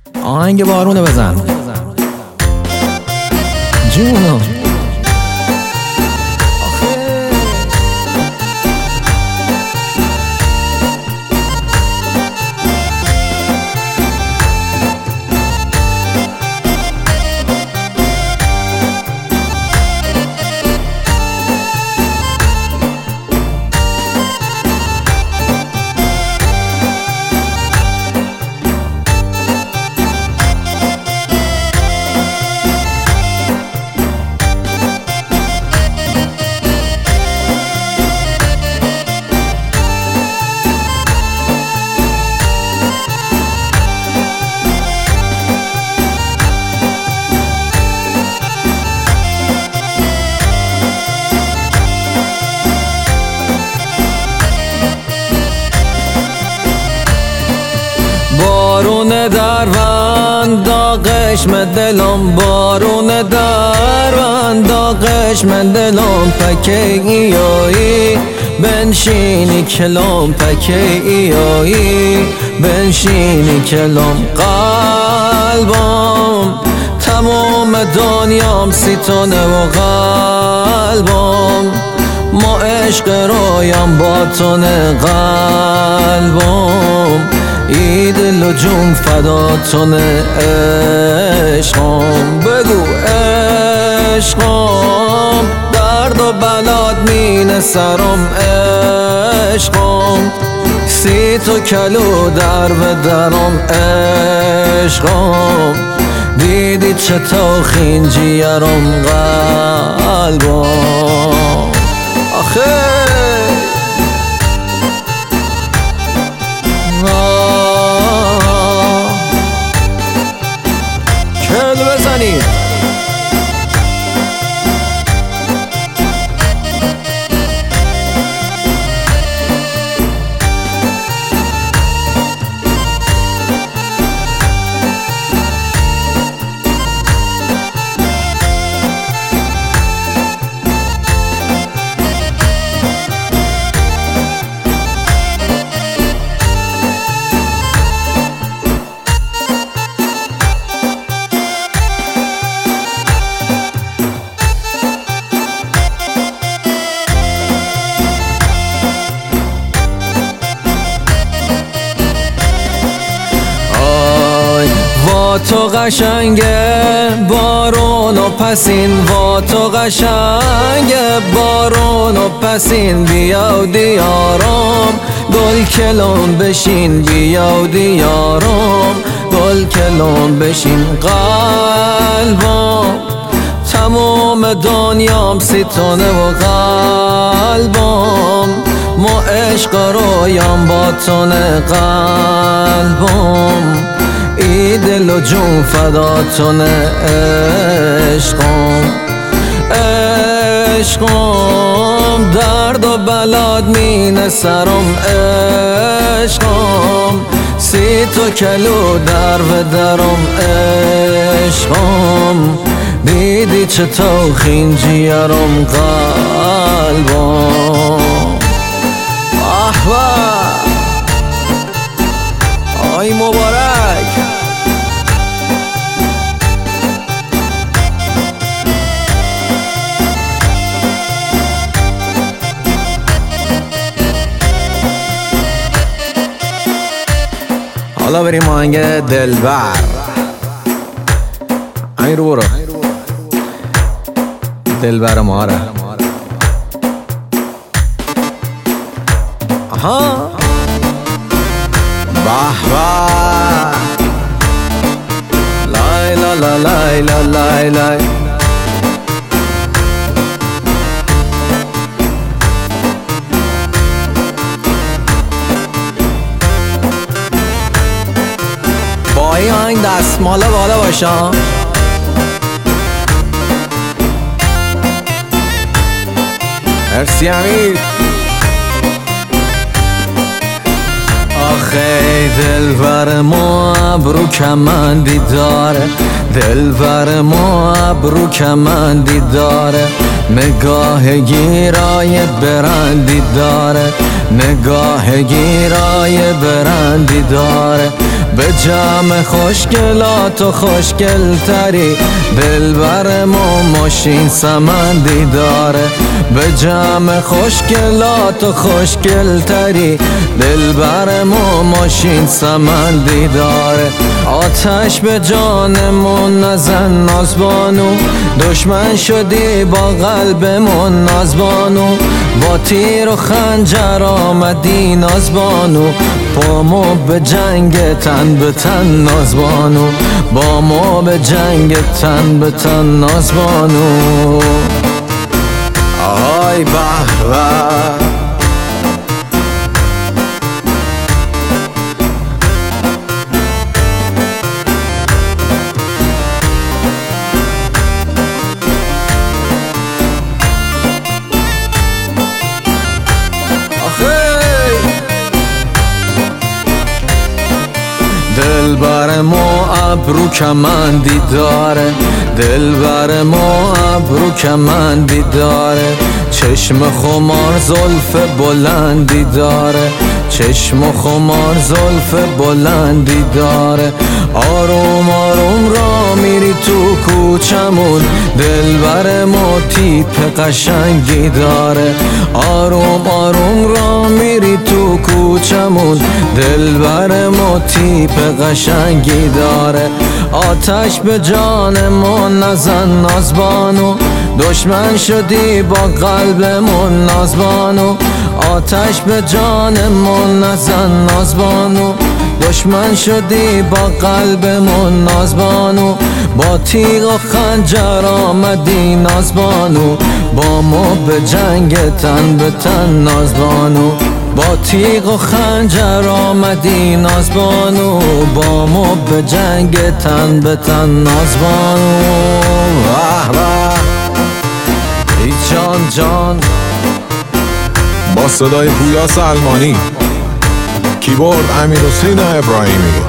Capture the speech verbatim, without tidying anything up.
آهنگ بارونه بزن جونم. بارون دروند داغش دلم، بارون دروند داغش دلم، پکه ایایی بنشینی کلم، پکه ایایی بنشینی کلم. قلبم تمام دنیام ستونه و قلبم، ما عشق رویم با تونه قلبم، ای دل و جون فداتونه عشقم. بگو عشقم درد و بلاد مینه سرم عشقم، سی تو کلو در و درم عشقم، دیدی چه تاخین جیرم قلبم. آخه کل بزنید تو قشنگه بارون و پسین، وا تو قشنگه بارون و پسین، بیا و دیارم گل کلون بشین، بیا و دیارم گل کلون بشین. قلبم تمام دنیام ستونه و قلبم، ما عشق رویم با تونه قلبم، ای دل و جون فداتونه عشقم. عشقم درد و بلاد مینه سرم عشقم، سی تو کلو در و درم عشقم، دیدی چه تاخین جیرم قلبم. احوال آی مبارک حالا بریم آهنگ دلبر. این رو برو دلبر ماره. آها به به لای لا لا لای لا لای لای. با این آهنگ دستماله بالا باشم. مرسی امیر. آخه دلبر ما ابرو کمندی داره، دلبر ما ابرو کمندی داره، نگاه گیرای برندی داره، نگاه گیرای برندی داره، به جمع خوشگلات و خوشگل تری، دلبر ما ماشین سمندی داره. به جمع خوشگلات و خوشگل تری، دلبر ما ماشین سمندی داره. آتش به جانمون نزن نازبانو، دشمن شدی با قلبمون نازبانو. با تیر و خنجر آمدی نازبانو، با ما به جنگ تن به تن نازبانو، با ما به جنگ تن به تن نازبانو. آی به به دلبر ما ابرو کمندی داره، دلبر ما ابرو کمندی داره. چشم خمار زلف بلندی داره، چشم خمار زلف بلندی داره. آروم آروم را میری تو کوچمون، دلبر ما تیپ قشنگی داره. آروم آروم را میری تو کوچمون، دلبر ما تیپ قشنگی داره. آتش به جان ما نزن نازبانو، دشمن شدی با قلبمون نازبانو. آتش به جان ما نزن نازبانو، دشمن شدی با قلبمون نازبانو. با تیغ و خنجر آمدی نازبانو، با ما به جنگ تن به تن نازبانو. با تیغ و خنجر آمدی نازبانو، با ما به جنگ تن به تن نازبانو. واه واه ای جان جان. با صدای پویا سلمانی، کیبورد امیر حسین ابراهیمی.